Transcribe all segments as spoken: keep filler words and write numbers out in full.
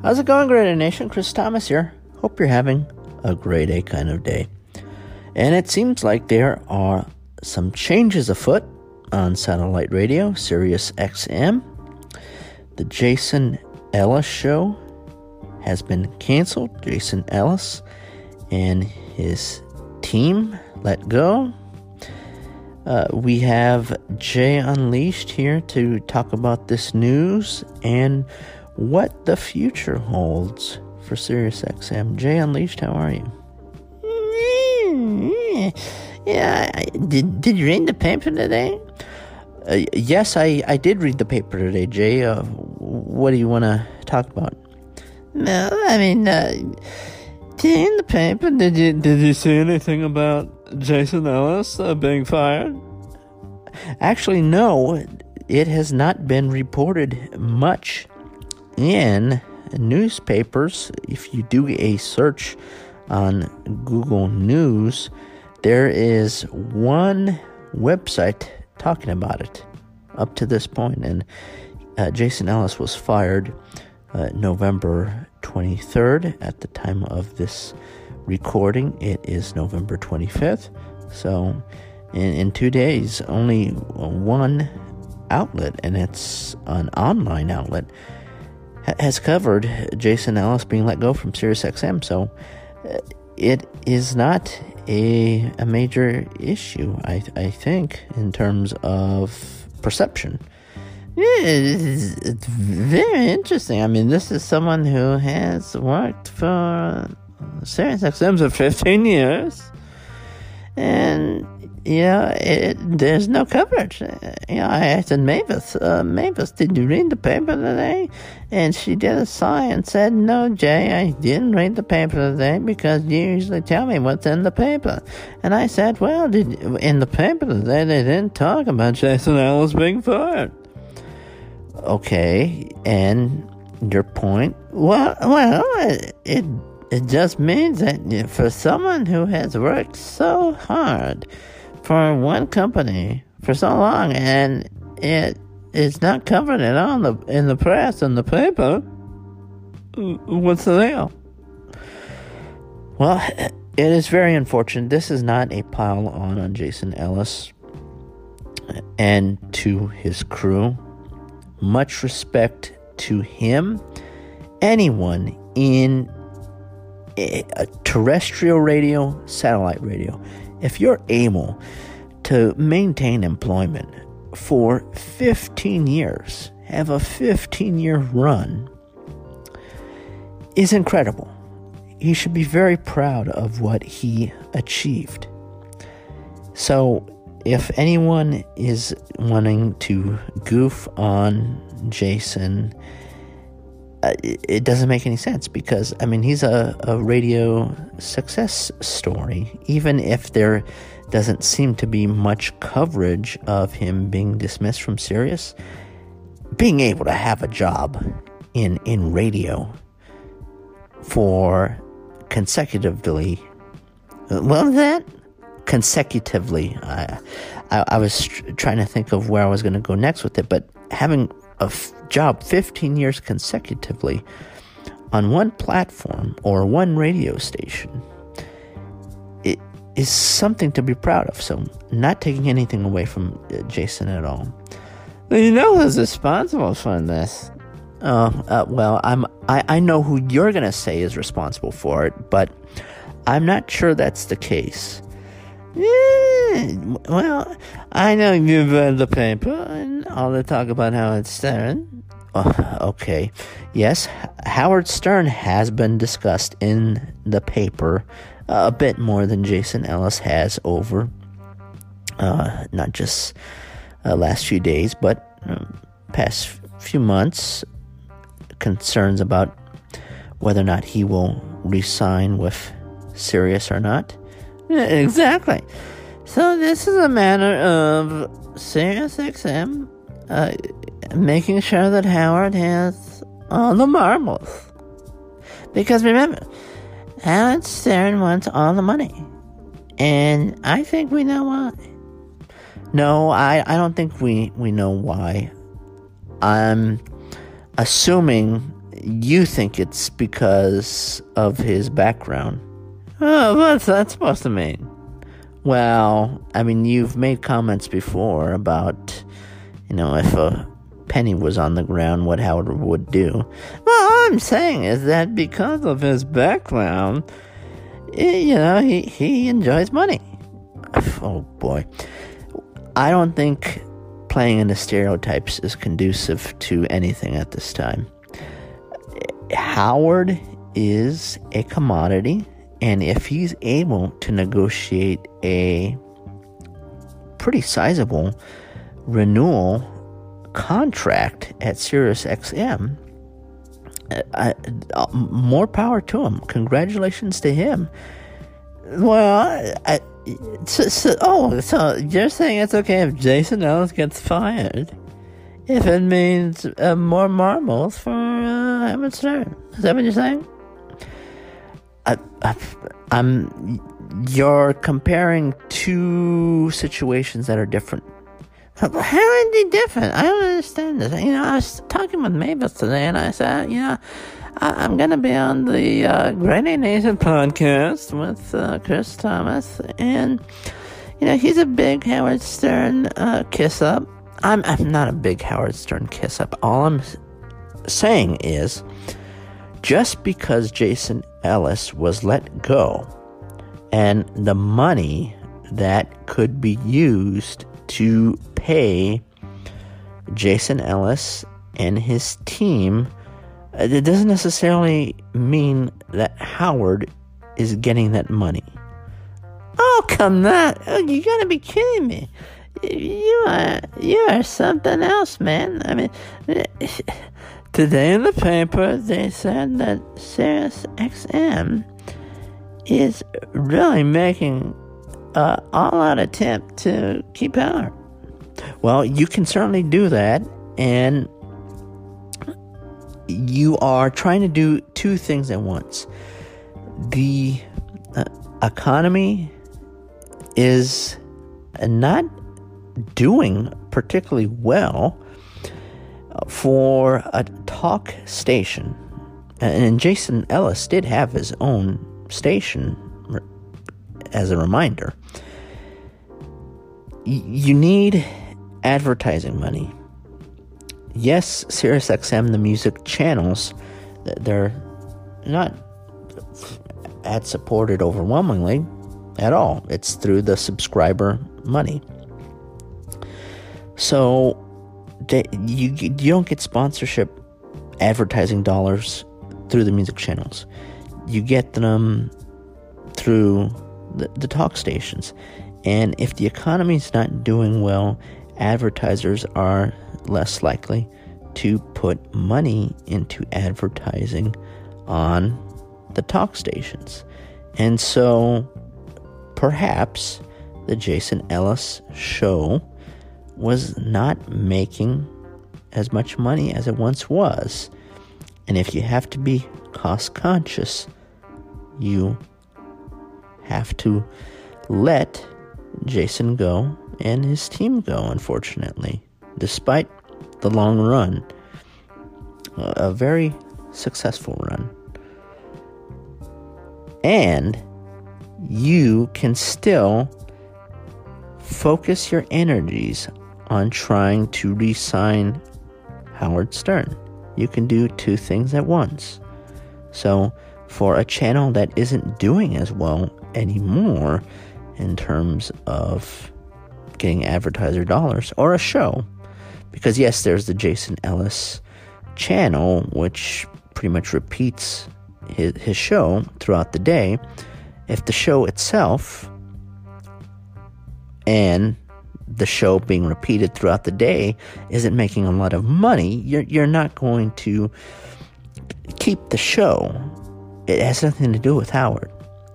How's it going, Greater Nation? Chris Thomas here. Hope you're having a grade A kind of day. And it seems like there are some changes afoot on satellite radio, Sirius X M. The Jason Ellis Show has been canceled. Jason Ellis and his team let go. Uh, we have Jay Unleashed here to talk about this news and what the future holds for Sirius X M. Jay Unleashed, how are you? Yeah, I, did did you read the paper today? Uh, yes, I, I did read the paper today, Jay. Uh, what do you want to talk about? No, I mean, uh, in the paper, did you did you see anything about Jason Ellis uh, being fired? Actually, no. It has not been reported much in newspapers. If you do a search on Google News, there is one website talking about it up to this point, and uh, Jason Ellis was fired uh, November twenty-third. At the time of this recording, it is November twenty-fifth, so in, in two days, only one outlet, and it's an online outlet, ha- has covered Jason Ellis being let go from Sirius X M, so uh, it is not a a major issue, I I think, in terms of perception. Yeah, it's, it's very interesting. I mean, this is someone who has worked for Sirius X M for fifteen years, and yeah, it, there's no coverage. You know, I asked Mavis, uh, Mavis, did you read the paper today? And she did a sigh and said, no, Jay, I didn't read the paper today because you usually tell me what's in the paper. And I said, well, did in the paper today they didn't talk about Jason Ellis being fired. Okay, and your point? Well, well, it, it it just means that for someone who has worked so hard for one company for so long, and it is not covered at all in the, in the press and the paper, what's the deal? Well, it is very unfortunate. This is not a pile on on Jason Ellis and to his crew. Much respect to him. Anyone in a terrestrial radio, satellite radio, if you're able to maintain employment for fifteen years, have a fifteen-year run, is incredible. He should be very proud of what he achieved. So, if anyone is wanting to goof on Jason, uh, it, it doesn't make any sense because, I mean, he's a, a radio success story. Even if there doesn't seem to be much coverage of him being dismissed from Sirius, being able to have a job in, in radio for consecutively, what was that? consecutively. I, I, I was tr- trying to think of where I was going to go next with it, but having a f- job fifteen years consecutively on one platform or one radio station, it is something to be proud of. So, not taking anything away from uh, Jason at all. Well, you know who's responsible for this? Uh, uh, well, I'm I, I know who you're going to say is responsible for it, but I'm not sure that's the case. Yeah, well, I know you've read the paper and all the talk about Howard Stern. Uh, okay. Yes, Howard Stern has been discussed in the paper uh, a bit more than Jason Ellis has over uh, not just uh, last few days, but uh, past few months. Concerns about whether or not he will re-sign with Sirius or not. Yeah, exactly. So this is a matter of Sirius X M uh, making sure that Howard has all the marbles. Because remember, Howard Stern wants all the money. And I think we know why. No, I, I don't think we, we know why. I'm assuming you think it's because of his background. Oh, what's that supposed to mean? Well, I mean, you've made comments before about, you know, if a penny was on the ground, what Howard would do. Well, all I'm saying is that because of his background, you know, he, he enjoys money. Oh, boy. I don't think playing into stereotypes is conducive to anything at this time. Howard is a commodity, and if he's able to negotiate a pretty sizable renewal contract at SiriusXM, I, I, more power to him. Congratulations to him. Well, I, so, so, oh, so you're saying it's okay if Jason Ellis gets fired if it means uh, more marbles for uh, Howard Stern? Is that what you're saying? I, I, I'm. You're comparing two situations that are different. How are they different? I don't understand this. You know, I was talking with Mavis today, and I said, you know, I, I'm going to be on the uh, Great A Nation podcast with uh, Chris Thomas, and, you know, he's a big Howard Stern uh, kiss-up. I'm, I'm not a big Howard Stern kiss-up. All I'm saying is, just because Jason Ellis was let go, and the money that could be used to pay Jason Ellis and his team, it doesn't necessarily mean that Howard is getting that money. Oh, come on. Oh, you gotta be kidding me. You are, you are something else, man. I mean, today in the paper, they said that SiriusXM is really making Uh, all-out attempt to keep Howard. Well, you can certainly do that, and you are trying to do two things at once. The uh, economy is not doing particularly well for a talk station, and Jason Ellis did have his own station, as a reminder. You need advertising money. Yes, SiriusXM, the music channels, they're not ad-supported overwhelmingly at all. It's through the subscriber money. So they, you, you don't get sponsorship advertising dollars through the music channels. You get them through the, the talk stations. And if the economy is not doing well, advertisers are less likely to put money into advertising on the talk stations. And so perhaps the Jason Ellis show was not making as much money as it once was. And if you have to be cost conscious, you have to let Jason go and his team go, unfortunately. Despite the long run, a very successful run. And you can still focus your energies on trying to re-sign Howard Stern. You can do two things at once. So for a channel that isn't doing as well anymore in terms of getting advertiser dollars, or a show, because yes, there's the Jason Ellis channel, which pretty much repeats his, his show throughout the day. If the show itself and the show being repeated throughout the day isn't making a lot of money, you're you're not going to keep the show. It has nothing to do with Howard.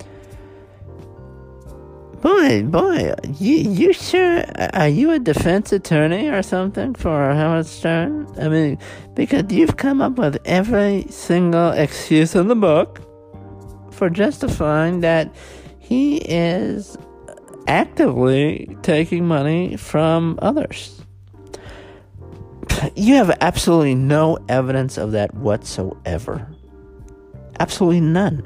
Boy, boy, you you sure? Are you a defense attorney or something for Howard Stern? I mean, because you've come up with every single excuse in the book for justifying that he is actively taking money from others. You have absolutely no evidence of that whatsoever. Absolutely none.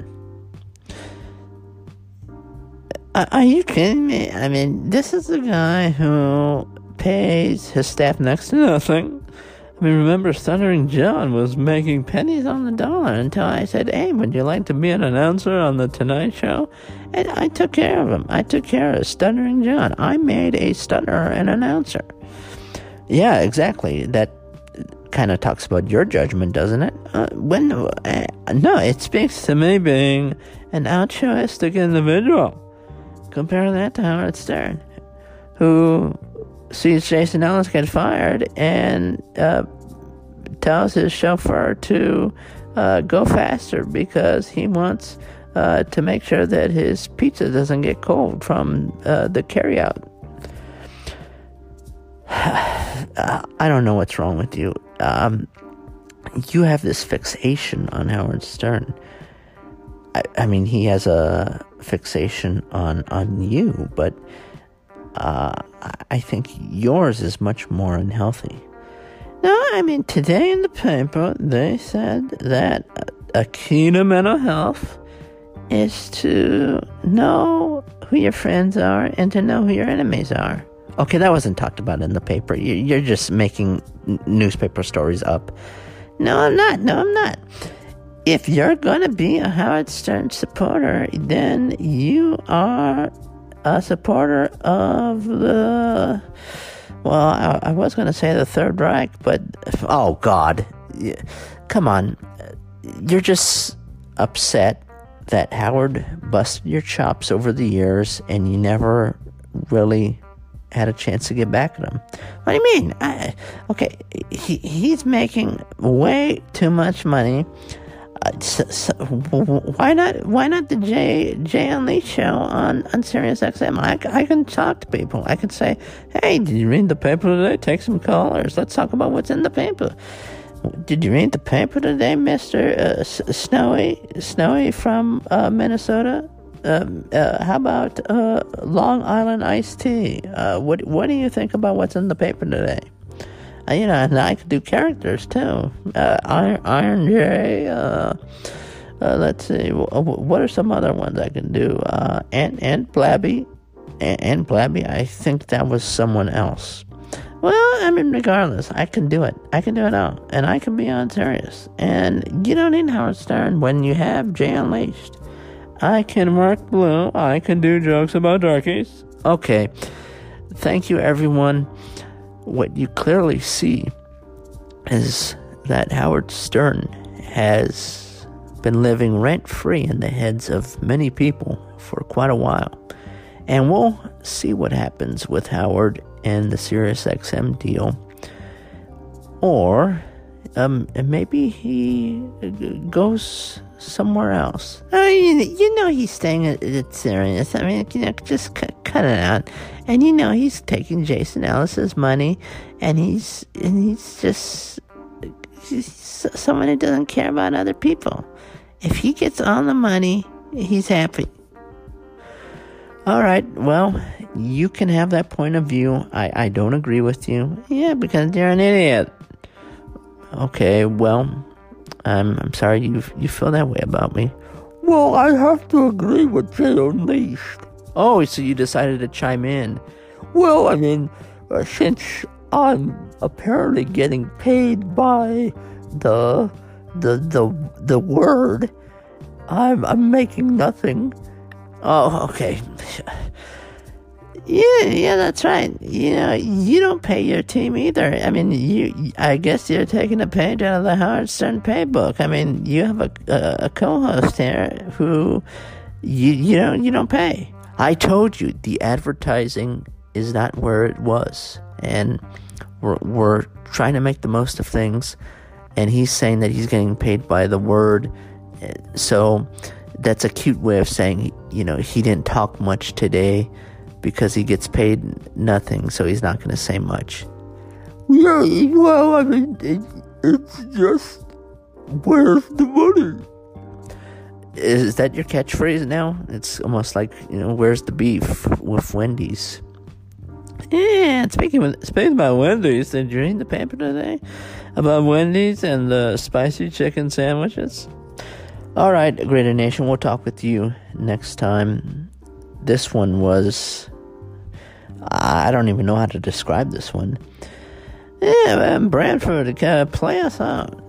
Are you kidding me? I mean, this is a guy who pays his staff next to nothing. I mean, remember, Stuttering John was making pennies on the dollar until I said, hey, would you like to be an announcer on The Tonight Show? And I took care of him. I took care of Stuttering John. I made a stutterer an announcer. Yeah, exactly. That kind of talks about your judgment, doesn't it? Uh, when uh, No, it speaks to me being an altruistic individual. Compare that to Howard Stern, who sees Jason Ellis get fired and uh, tells his chauffeur to uh, go faster because he wants uh, to make sure that his pizza doesn't get cold from uh, the carryout. I don't know what's wrong with you. Um, you have this fixation on Howard Stern. I, I mean, he has a fixation on, on you, but uh, I think yours is much more unhealthy. No, I mean, today in the paper, they said that a key to mental health is to know who your friends are and to know who your enemies are. Okay, that wasn't talked about in the paper. You're just making newspaper stories up. No, I'm not. No, I'm not. If you're going to be a Howard Stern supporter, then you are a supporter of the, well, I, I was going to say the Third Reich, but, oh, God. Come on. You're just upset that Howard busted your chops over the years and you never really had a chance to get back at him. What do you mean? I, okay, he, he's making way too much money. Uh, so, so, why not? Why not the Jay Jay and Lee show on on Sirius X M? I, I can talk to people. I can say, "Hey, did you read the paper today? Take some callers. Let's talk about what's in the paper. Did you read the paper today, Mister Uh, Snowy Snowy from uh, Minnesota? Um, uh, how about uh, Long Island iced tea? Uh, what What do you think about what's in the paper today?" Uh, you know, and I could do characters too. Uh, Iron, Iron J. Uh, uh, let's see. What are some other ones I can do? Uh, Aunt Aunt Blabby, Aunt, Aunt Blabby. I think that was someone else. Well, I mean, regardless, I can do it. I can do it all, and I can be on Sirius. And you don't need Howard Stern when you have Jay Unleashed. I can work blue. I can do jokes about darkies. Okay. Thank you, everyone. What you clearly see is that Howard Stern has been living rent-free in the heads of many people for quite a while. And we'll see what happens with Howard and the Sirius X M deal. Or um, maybe he goes somewhere else. I mean, you know he's staying at, at Sirius. I mean, you know, just cut, cut it out. And you know he's taking Jason Ellis's money, and he's and he's just he's someone who doesn't care about other people. If he gets all the money, he's happy. All right, well, you can have that point of view. I, I don't agree with you. Yeah, because you're an idiot. Okay, well, I'm I'm sorry you you feel that way about me. Well, I have to agree with Jay Unleashed. Oh, so you decided to chime in. Well, I mean, uh, since I'm apparently getting paid by the the the the word, I'm I'm making nothing. Oh, okay. Yeah, yeah, that's right. You know, you don't pay your team either. I mean, you. I guess you're taking a page out of the Howard Stern paybook. I mean, you have a a, a co-host here who you you don't you don't pay. I told you the advertising is not where it was, and we're we're trying to make the most of things. And he's saying that he's getting paid by the word, so that's a cute way of saying, you know, he didn't talk much today because he gets paid nothing, so he's not going to say much. Yeah, well, I mean, it, it's just, where's the money? Is that your catchphrase now? It's almost like, you know, where's the beef with Wendy's? Yeah, speaking of, speaking about Wendy's, did you read the paper today about Wendy's and the spicy chicken sandwiches? All right, Greater Nation, we'll talk with you next time. This one was, I don't even know how to describe this one. Yeah, man, Brantford, uh, play us out.